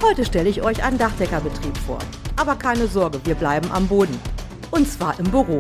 Heute stelle ich euch einen Dachdeckerbetrieb vor. Aber keine Sorge, wir bleiben am Boden. Und zwar im Büro.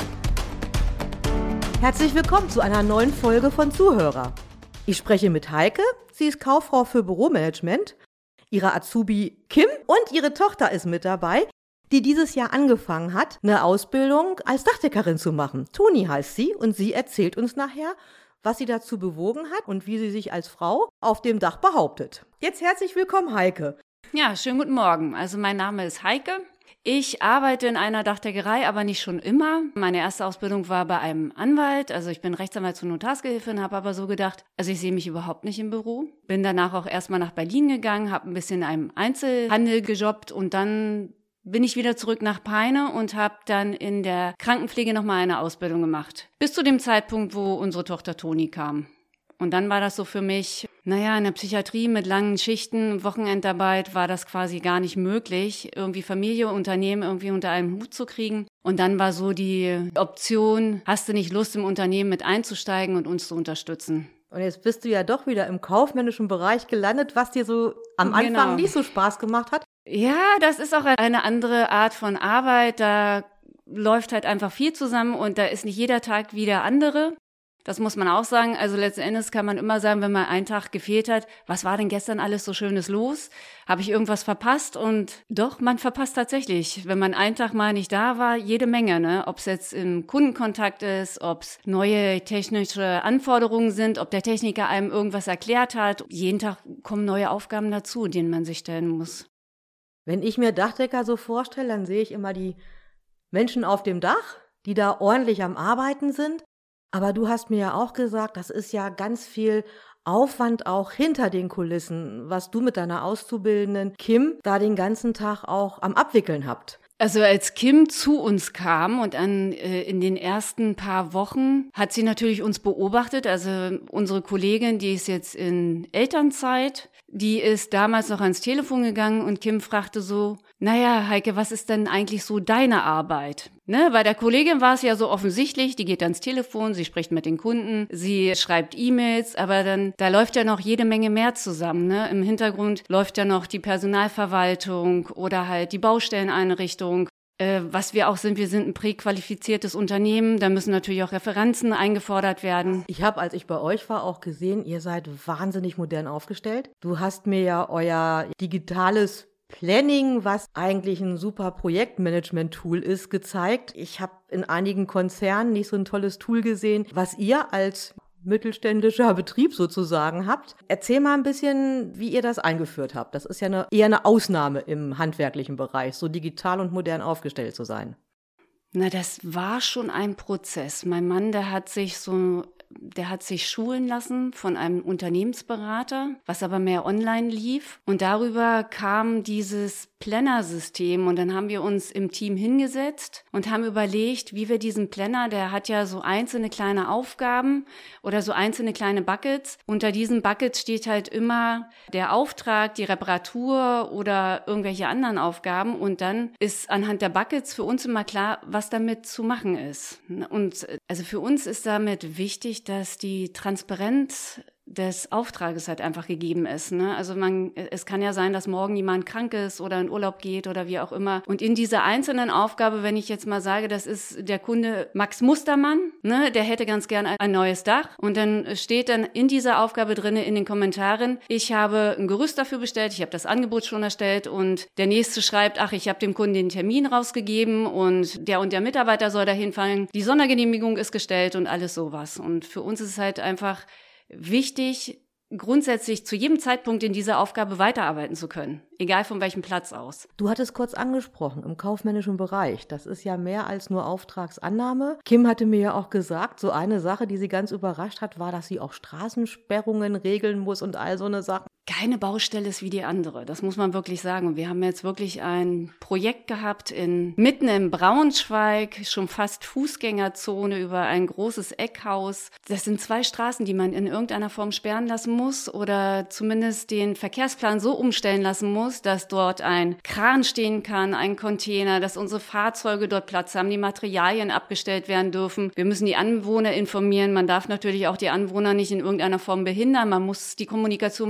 Herzlich willkommen zu einer neuen Folge von Zuhörer. Ich spreche mit Heike, sie ist Kauffrau für Büromanagement, ihre Azubi Kim und ihre Tochter ist mit dabei, die dieses Jahr angefangen hat, eine Ausbildung als Dachdeckerin zu machen. Toni heißt sie und sie erzählt uns nachher, was sie dazu bewogen hat und wie sie sich als Frau auf dem Dach behauptet. Jetzt herzlich willkommen, Heike. Ja, schönen guten Morgen. Also mein Name ist Heike. Ich arbeite in einer Dachdeckerei, aber nicht schon immer. Meine erste Ausbildung war bei einem Anwalt. Also ich bin Rechtsanwalt zur Notarsgehilfin, habe aber so gedacht, also ich sehe mich überhaupt nicht im Büro. Bin danach auch erstmal nach Berlin gegangen, habe ein bisschen in einem Einzelhandel gejobbt und dann bin ich wieder zurück nach Peine und habe dann in der Krankenpflege nochmal eine Ausbildung gemacht. Bis zu dem Zeitpunkt, wo unsere Tochter Toni kam. Und dann war das so für mich, in der Psychiatrie mit langen Schichten, Wochenendarbeit war das quasi gar nicht möglich, irgendwie Familie, Unternehmen irgendwie unter einem Hut zu kriegen. Und dann war so die Option, hast du nicht Lust, im Unternehmen mit einzusteigen und uns zu unterstützen? Und jetzt bist du ja doch wieder im kaufmännischen Bereich gelandet, was dir so am Anfang nicht so Spaß gemacht hat. Ja, das ist auch eine andere Art von Arbeit. Da läuft halt einfach viel zusammen und da ist nicht jeder Tag wie der andere. Das muss man auch sagen. Also letzten Endes kann man immer sagen, wenn mal ein Tag gefehlt hat, was war denn gestern alles so Schönes los? Habe ich irgendwas verpasst? Und doch, man verpasst tatsächlich, wenn man einen Tag mal nicht da war, jede Menge, ne? Ob es jetzt im Kundenkontakt ist, ob es neue technische Anforderungen sind, ob der Techniker einem irgendwas erklärt hat. Jeden Tag kommen neue Aufgaben dazu, denen man sich stellen muss. Wenn ich mir Dachdecker so vorstelle, dann sehe ich immer die Menschen auf dem Dach, die da ordentlich am Arbeiten sind. Aber du hast mir ja auch gesagt, das ist ja ganz viel Aufwand auch hinter den Kulissen, was du mit deiner Auszubildenden Kim da den ganzen Tag auch am Abwickeln habt. Also als Kim zu uns kam und in den ersten paar Wochen hat sie natürlich uns beobachtet. Also unsere Kollegin, die ist jetzt in Elternzeit, die ist damals noch ans Telefon gegangen und Kim fragte so, Heike, was ist denn eigentlich so deine Arbeit? Ne, bei der Kollegin war es ja so offensichtlich, die geht ans Telefon, sie spricht mit den Kunden, sie schreibt E-Mails, aber dann, da läuft ja noch jede Menge mehr zusammen, ne? Im Hintergrund läuft ja noch die Personalverwaltung oder halt die Baustelleneinrichtung. Was wir auch sind, wir sind ein präqualifiziertes Unternehmen, da müssen natürlich auch Referenzen eingefordert werden. Ich habe, als ich bei euch war, auch gesehen, ihr seid wahnsinnig modern aufgestellt. Du hast mir ja euer digitales Planning, was eigentlich ein super Projektmanagement-Tool ist, gezeigt. Ich habe in einigen Konzernen nicht so ein tolles Tool gesehen, was ihr als mittelständischer Betrieb sozusagen habt. Erzähl mal ein bisschen, wie ihr das eingeführt habt. Das ist ja eher eine Ausnahme im handwerklichen Bereich, so digital und modern aufgestellt zu sein. Das war schon ein Prozess. Mein Mann, der hat sich schulen lassen von einem Unternehmensberater, was aber mehr online lief. Und darüber kam dieses Planner-System. Und dann haben wir uns im Team hingesetzt und haben überlegt, wie wir diesen Planner, der hat ja so einzelne kleine Aufgaben oder so einzelne kleine Buckets. Unter diesen Buckets steht halt immer der Auftrag, die Reparatur oder irgendwelche anderen Aufgaben. Und dann ist anhand der Buckets für uns immer klar, was damit zu machen ist. Und also für uns ist damit wichtig, dass die Transparenz des Auftrages halt einfach gegeben ist, ne? Also es kann ja sein, dass morgen jemand krank ist oder in Urlaub geht oder wie auch immer. Und in dieser einzelnen Aufgabe, wenn ich jetzt mal sage, das ist der Kunde Max Mustermann, ne? Der hätte ganz gern ein neues Dach. Und dann steht dann in dieser Aufgabe drinne in den Kommentaren, ich habe ein Gerüst dafür bestellt, ich habe das Angebot schon erstellt und der Nächste schreibt, ich habe dem Kunden den Termin rausgegeben und der Mitarbeiter soll da hinfahren. Die Sondergenehmigung ist gestellt und alles sowas. Und für uns ist es halt einfach wichtig, grundsätzlich zu jedem Zeitpunkt in dieser Aufgabe weiterarbeiten zu können, egal von welchem Platz aus. Du hattest kurz angesprochen, im kaufmännischen Bereich, das ist ja mehr als nur Auftragsannahme. Kim hatte mir ja auch gesagt, so eine Sache, die sie ganz überrascht hat, war, dass sie auch Straßensperrungen regeln muss und all so eine Sache. Keine Baustelle ist wie die andere, das muss man wirklich sagen. Und wir haben jetzt wirklich ein Projekt gehabt mitten in Braunschweig, schon fast Fußgängerzone über ein großes Eckhaus. Das sind 2 Straßen, die man in irgendeiner Form sperren lassen muss oder zumindest den Verkehrsplan so umstellen lassen muss, dass dort ein Kran stehen kann, ein Container, dass unsere Fahrzeuge dort Platz haben, die Materialien abgestellt werden dürfen. Wir müssen die Anwohner informieren. Man darf natürlich auch die Anwohner nicht in irgendeiner Form behindern. Man muss die Kommunikation mit der Stadt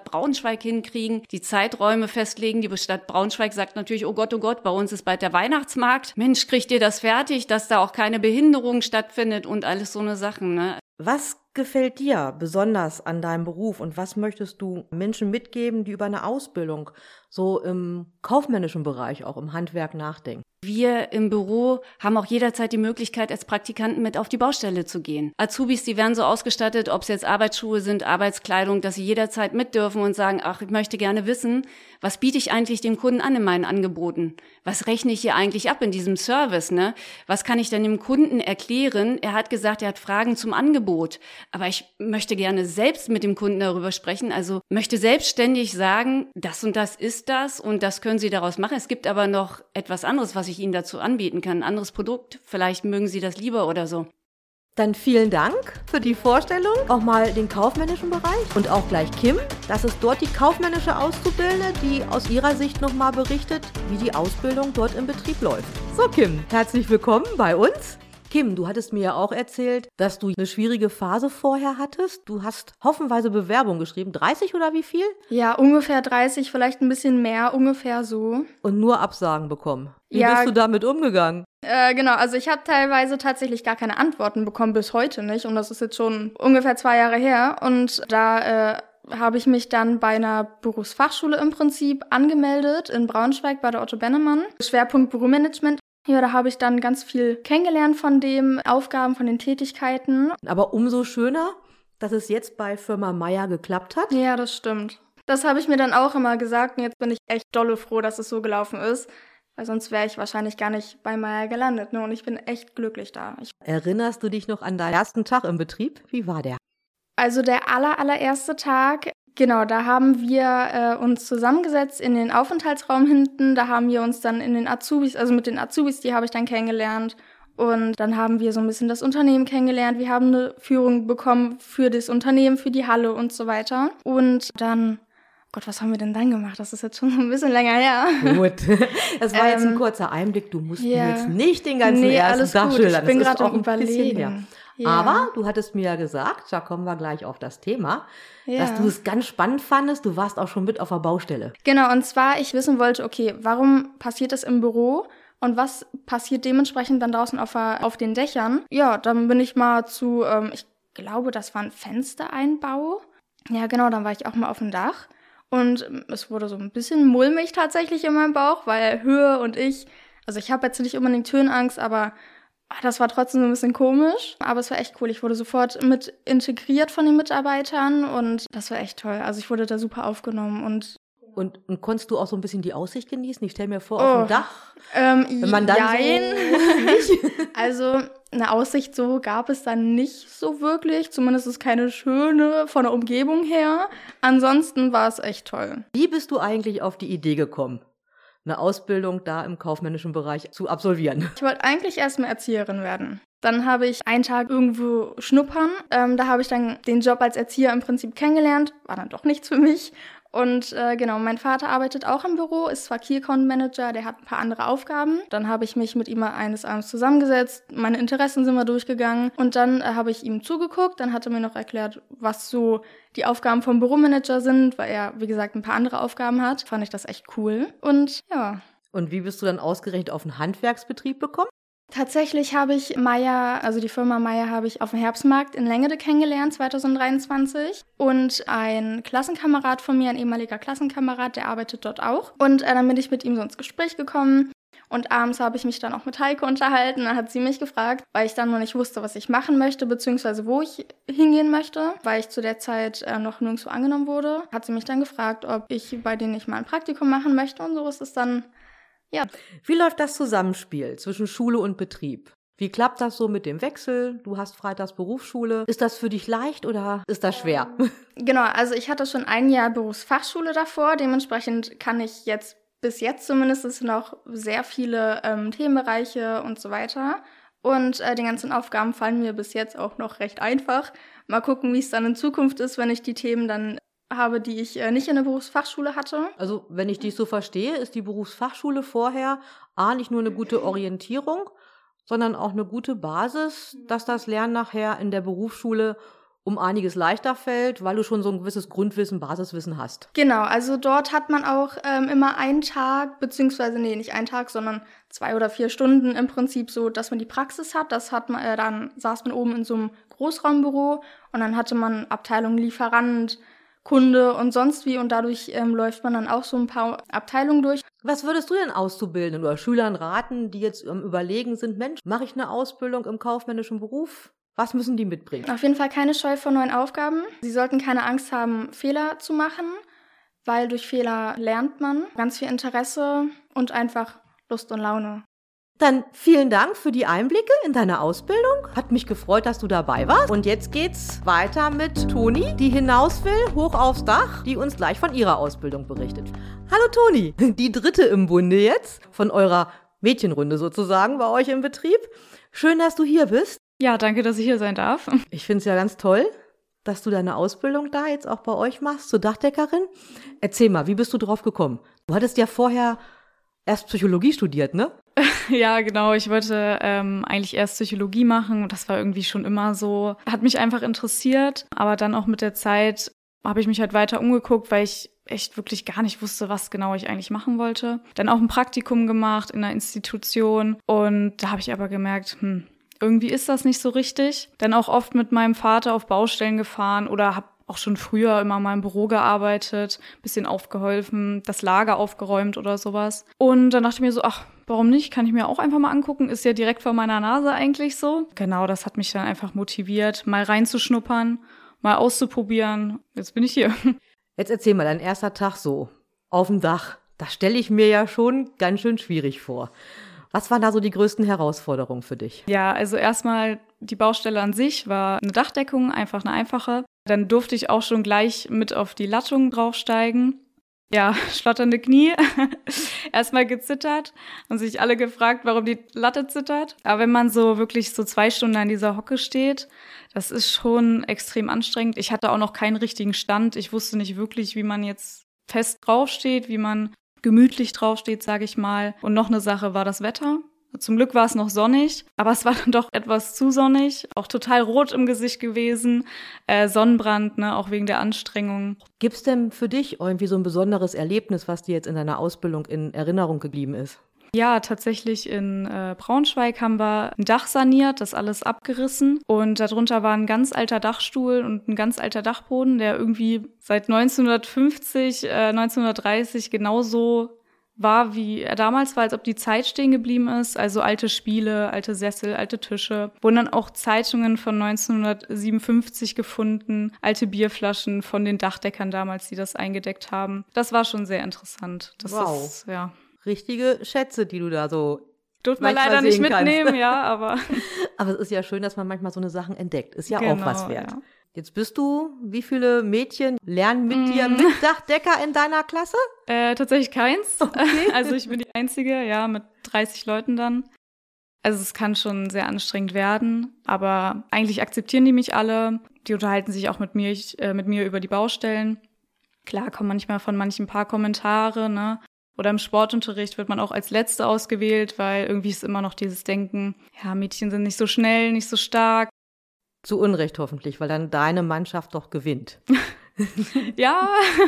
Stadt Braunschweig hinkriegen, die Zeiträume festlegen. Die Stadt Braunschweig sagt natürlich, oh Gott, bei uns ist bald der Weihnachtsmarkt. Mensch, kriegt ihr das fertig, dass da auch keine Behinderung stattfindet und alles so eine Sachen, ne? Was gefällt dir besonders an deinem Beruf und was möchtest du Menschen mitgeben, die über eine Ausbildung so im kaufmännischen Bereich, auch im Handwerk nachdenken? Wir im Büro haben auch jederzeit die Möglichkeit, als Praktikanten mit auf die Baustelle zu gehen. Azubis, die werden so ausgestattet, ob es jetzt Arbeitsschuhe sind, Arbeitskleidung, dass sie jederzeit mit dürfen und sagen, ach, ich möchte gerne wissen, was biete ich eigentlich dem Kunden an in meinen Angeboten? Was rechne ich hier eigentlich ab in diesem Service, ne? Was kann ich denn dem Kunden erklären? Er hat gesagt, er hat Fragen zum Angebot, aber ich möchte gerne selbst mit dem Kunden darüber sprechen, also möchte selbstständig sagen, das und das können Sie daraus machen. Es gibt aber noch etwas anderes, was ich Ihnen dazu anbieten kann, ein anderes Produkt. Vielleicht mögen Sie das lieber oder so. Dann vielen Dank für die Vorstellung, auch mal den kaufmännischen Bereich und auch gleich Kim. Das ist dort die kaufmännische Auszubildende, die aus ihrer Sicht nochmal berichtet, wie die Ausbildung dort im Betrieb läuft. So Kim, herzlich willkommen bei uns. Kim, du hattest mir ja auch erzählt, dass du eine schwierige Phase vorher hattest. Du hast haufenweise Bewerbungen geschrieben. 30 oder wie viel? Ja, ungefähr 30, vielleicht ein bisschen mehr, ungefähr so. Und nur Absagen bekommen. Wie Ja, bist du damit umgegangen? Genau, also ich habe teilweise tatsächlich gar keine Antworten bekommen, bis heute nicht. Und das ist jetzt schon ungefähr 2 Jahre her. Und da habe ich mich dann bei einer Berufsfachschule im Prinzip angemeldet in Braunschweig bei der Otto Bennemann. Schwerpunkt Büromanagement. Ja, da habe ich dann ganz viel kennengelernt von den Aufgaben, von den Tätigkeiten. Aber umso schöner, dass es jetzt bei Firma Meier geklappt hat. Ja, das stimmt. Das habe ich mir dann auch immer gesagt und jetzt bin ich echt dolle froh, dass es so gelaufen ist, weil sonst wäre ich wahrscheinlich gar nicht bei Meier gelandet, ne? Und ich bin echt glücklich da. Erinnerst du dich noch an deinen ersten Tag im Betrieb? Wie war der? Also der allererste Tag, genau, da haben wir uns zusammengesetzt in den Aufenthaltsraum hinten. Da haben wir uns dann in den Azubis, also mit den Azubis, die habe ich dann kennengelernt. Und dann haben wir so ein bisschen das Unternehmen kennengelernt. Wir haben eine Führung bekommen für das Unternehmen, für die Halle und so weiter. Und dann, Gott, was haben wir denn dann gemacht? Das ist jetzt schon ein bisschen länger her. Gut, das war jetzt ein kurzer Einblick. Du musst mir jetzt nicht den ganzen ersten Tag gut. schildern. Ich bin Das ist gerade auch am ein bisschen her. Überlegen. Ja. Aber du hattest mir ja gesagt, da kommen wir gleich auf das Thema, Ja. dass du es ganz spannend fandest. Du warst auch schon mit auf der Baustelle. Genau, und zwar, ich wissen wollte, okay, warum passiert das im Büro und was passiert dementsprechend dann draußen auf den Dächern? Ja, dann bin ich mal zu, ich glaube, das war ein Fenstereinbau. Ja, genau, dann war ich auch mal auf dem Dach und es wurde so ein bisschen mulmig tatsächlich in meinem Bauch, weil Höhe und also ich habe jetzt nicht unbedingt Höhenangst, aber das war trotzdem so ein bisschen komisch, aber es war echt cool. Ich wurde sofort mit integriert von den Mitarbeitern und das war echt toll. Also ich wurde da super aufgenommen und konntest du auch so ein bisschen die Aussicht genießen? Ich stelle mir vor, auf dem Dach, wenn man dann Also eine Aussicht so gab es dann nicht so wirklich. Zumindest ist keine schöne von der Umgebung her. Ansonsten war es echt toll. Wie bist du eigentlich auf die Idee gekommen, eine Ausbildung da im kaufmännischen Bereich zu absolvieren? Ich wollte eigentlich erstmal Erzieherin werden. Dann habe ich einen Tag irgendwo schnuppern. Da habe ich dann den Job als Erzieher im Prinzip kennengelernt. War dann doch nichts für mich. Und genau, mein Vater arbeitet auch im Büro, ist zwar Key Account Manager, der hat ein paar andere Aufgaben. Dann habe ich mich mit ihm mal eines Abends zusammengesetzt, meine Interessen sind mal durchgegangen und dann habe ich ihm zugeguckt. Dann hat er mir noch erklärt, was so die Aufgaben vom Büromanager sind, weil er, wie gesagt, ein paar andere Aufgaben hat. Fand ich das echt cool und ja. Und wie bist du dann ausgerechnet auf einen Handwerksbetrieb gekommen? Tatsächlich habe ich Meier, also die Firma Meier, habe ich auf dem Herbstmarkt in Lengede kennengelernt, 2023. Und ein Klassenkamerad von mir, ein ehemaliger Klassenkamerad, der arbeitet dort auch. Und dann bin ich mit ihm so ins Gespräch gekommen. Und abends habe ich mich dann auch mit Heike unterhalten. Dann hat sie mich gefragt, weil ich dann noch nicht wusste, was ich machen möchte, beziehungsweise wo ich hingehen möchte, weil ich zu der Zeit noch nirgendwo angenommen wurde. Hat sie mich dann gefragt, ob ich bei denen nicht mal ein Praktikum machen möchte. Und so ist es dann. Ja. Wie läuft das Zusammenspiel zwischen Schule und Betrieb? Wie klappt das so mit dem Wechsel? Du hast freitags Berufsschule. Ist das für dich leicht oder ist das schwer? Genau, also ich hatte schon 1 Jahr Berufsfachschule davor. Dementsprechend kann ich jetzt, bis jetzt zumindest, noch sehr viele Themenbereiche und so weiter. Und die ganzen Aufgaben fallen mir bis jetzt auch noch recht einfach. Mal gucken, wie es dann in Zukunft ist, wenn ich die Themen dann habe, die ich nicht in der Berufsfachschule hatte. Also, wenn ich dich so verstehe, ist die Berufsfachschule vorher nicht nur eine gute Orientierung, sondern auch eine gute Basis, dass das Lernen nachher in der Berufsschule um einiges leichter fällt, weil du schon so ein gewisses Grundwissen, Basiswissen hast. Genau, also dort hat man auch immer einen Tag, beziehungsweise nicht einen Tag, sondern 2 oder 4 Stunden im Prinzip so, dass man die Praxis hat. Das hat man, dann saß man oben in so einem Großraumbüro und dann hatte man Abteilung Lieferant, Kunde und sonst wie und dadurch läuft man dann auch so ein paar Abteilungen durch. Was würdest du denn Auszubildenden oder Schülern raten, die jetzt Überlegen sind, Mensch, mache ich eine Ausbildung im kaufmännischen Beruf? Was müssen die mitbringen? Auf jeden Fall keine Scheu vor neuen Aufgaben. Sie sollten keine Angst haben, Fehler zu machen, weil durch Fehler lernt man. Ganz viel Interesse und einfach Lust und Laune. Dann vielen Dank für die Einblicke in deine Ausbildung. Hat mich gefreut, dass du dabei warst. Und jetzt geht's weiter mit Toni, die hinaus will, hoch aufs Dach, die uns gleich von ihrer Ausbildung berichtet. Hallo Toni, die dritte im Bunde jetzt, von eurer Mädchenrunde sozusagen bei euch im Betrieb. Schön, dass du hier bist. Ja, danke, dass ich hier sein darf. Ich finde es ja ganz toll, dass du deine Ausbildung da jetzt auch bei euch machst, zur Dachdeckerin. Erzähl mal, wie bist du drauf gekommen? Du hattest ja vorher erst Psychologie studiert, ne? Ja, genau. Ich wollte eigentlich erst Psychologie machen. Das war irgendwie schon immer so. Hat mich einfach interessiert. Aber dann auch mit der Zeit habe ich mich halt weiter umgeguckt, weil ich echt wirklich gar nicht wusste, was genau ich eigentlich machen wollte. Dann auch ein Praktikum gemacht in einer Institution. Und da habe ich aber gemerkt, irgendwie ist das nicht so richtig. Dann auch oft mit meinem Vater auf Baustellen gefahren oder habe auch schon früher immer mal im Büro gearbeitet, bisschen aufgeholfen, das Lager aufgeräumt oder sowas. Und dann dachte ich mir so, ach, warum nicht? Kann ich mir auch einfach mal angucken. Ist ja direkt vor meiner Nase eigentlich so. Genau, das hat mich dann einfach motiviert, mal reinzuschnuppern, mal auszuprobieren. Jetzt bin ich hier. Jetzt erzähl mal, dein erster Tag so auf dem Dach. Das stelle ich mir ja schon ganz schön schwierig vor. Was waren da so die größten Herausforderungen für dich? Ja, also erstmal die Baustelle an sich war eine Dachdeckung, einfach eine einfache. Dann durfte ich auch schon gleich mit auf die Lattung draufsteigen. Ja, schlotternde Knie. Erstmal gezittert und sich alle gefragt, warum die Latte zittert. Aber wenn man so wirklich so 2 Stunden an dieser Hocke steht, das ist schon extrem anstrengend. Ich hatte auch noch keinen richtigen Stand. Ich wusste nicht wirklich, wie man jetzt fest draufsteht, wie man gemütlich draufsteht, sage ich mal. Und noch eine Sache war das Wetter. Zum Glück war es noch sonnig, aber es war dann doch etwas zu sonnig. Auch total rot im Gesicht gewesen. Sonnenbrand, ne, auch wegen der Anstrengung. Gibt's denn für dich irgendwie so ein besonderes Erlebnis, was dir jetzt in deiner Ausbildung in Erinnerung geblieben ist? Ja, tatsächlich in Braunschweig haben wir ein Dach saniert, das alles abgerissen. Und darunter war ein ganz alter Dachstuhl und ein ganz alter Dachboden, der irgendwie seit 1950, 1930 genauso war, wie er damals war, als ob die Zeit stehen geblieben ist. Also alte Spiele, alte Sessel, alte Tische. Wurden dann auch Zeitungen von 1957 gefunden, alte Bierflaschen von den Dachdeckern damals, die das eingedeckt haben. Das war schon sehr interessant. Wow. Ist, ja. Richtige Schätze, die du da so durfte man leider nicht mitnehmen, ja, aber aber es ist ja schön, dass man manchmal so eine Sachen entdeckt. Ist ja genau, auch was wert. Ja. Jetzt bist du, wie viele Mädchen lernen mit dir mit Dachdecker in deiner Klasse? Tatsächlich keins. Okay. Also ich bin die Einzige, ja, mit 30 Leuten dann. Also es kann schon sehr anstrengend werden, aber eigentlich akzeptieren die mich alle. Die unterhalten sich auch mit mir über die Baustellen. Klar kommen manchmal von manchen ein paar Kommentare, ne? Oder im Sportunterricht wird man auch als Letzte ausgewählt, weil irgendwie ist immer noch dieses Denken, ja, Mädchen sind nicht so schnell, nicht so stark. Zu Unrecht hoffentlich, weil dann deine Mannschaft doch gewinnt. Ja.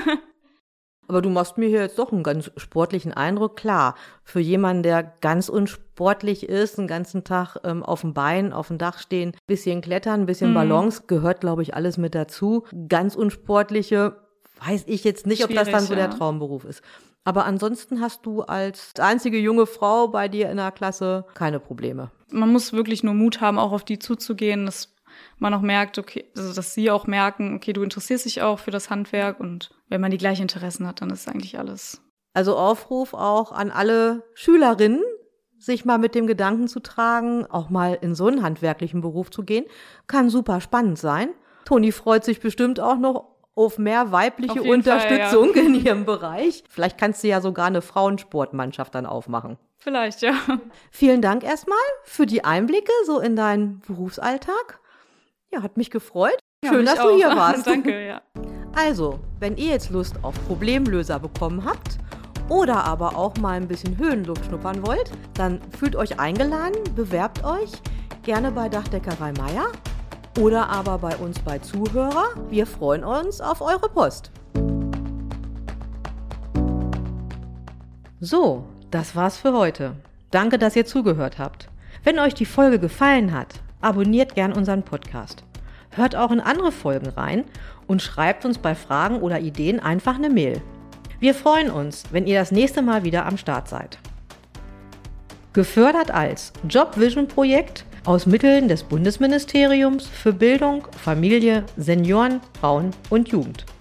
Aber du machst mir hier jetzt doch einen ganz sportlichen Eindruck. Klar, für jemanden, der ganz unsportlich ist, den ganzen Tag auf dem Bein, auf dem Dach stehen, bisschen klettern, bisschen Balance, gehört, glaube ich, alles mit dazu. Ganz unsportliche, weiß ich jetzt nicht, ob das dann so der Traumberuf ist. Aber ansonsten hast du als einzige junge Frau bei dir in der Klasse keine Probleme. Man muss wirklich nur Mut haben, auch auf die zuzugehen, dass man auch merkt, okay, also dass sie auch merken, okay, du interessierst dich auch für das Handwerk und wenn man die gleichen Interessen hat, dann ist eigentlich alles. Also Aufruf auch an alle Schülerinnen, sich mal mit dem Gedanken zu tragen, auch mal in so einen handwerklichen Beruf zu gehen, kann super spannend sein. Toni freut sich bestimmt auch noch auf mehr weibliche Unterstützung in ihrem Bereich. Vielleicht kannst du ja sogar eine Frauensportmannschaft dann aufmachen. Vielleicht, ja. Vielen Dank erstmal für die Einblicke so in deinen Berufsalltag. Ja, hat mich gefreut. Ja, schön, dass du hier warst. Danke, ja. Also, wenn ihr jetzt Lust auf Problemlöser bekommen habt oder aber auch mal ein bisschen Höhenluft schnuppern wollt, dann fühlt euch eingeladen, bewerbt euch gerne bei Dachdeckerei Meier. oder aber bei uns bei Zuhörer. Wir freuen uns auf eure Post. So, das war's für heute. Danke, dass ihr zugehört habt. Wenn euch die Folge gefallen hat, abonniert gern unseren Podcast. Hört auch in andere Folgen rein und schreibt uns bei Fragen oder Ideen einfach eine Mail. Wir freuen uns, wenn ihr das nächste Mal wieder am Start seid. Gefördert als Jobvision-Projekt aus Mitteln des Bundesministeriums für Bildung, Familie, Senioren, Frauen und Jugend.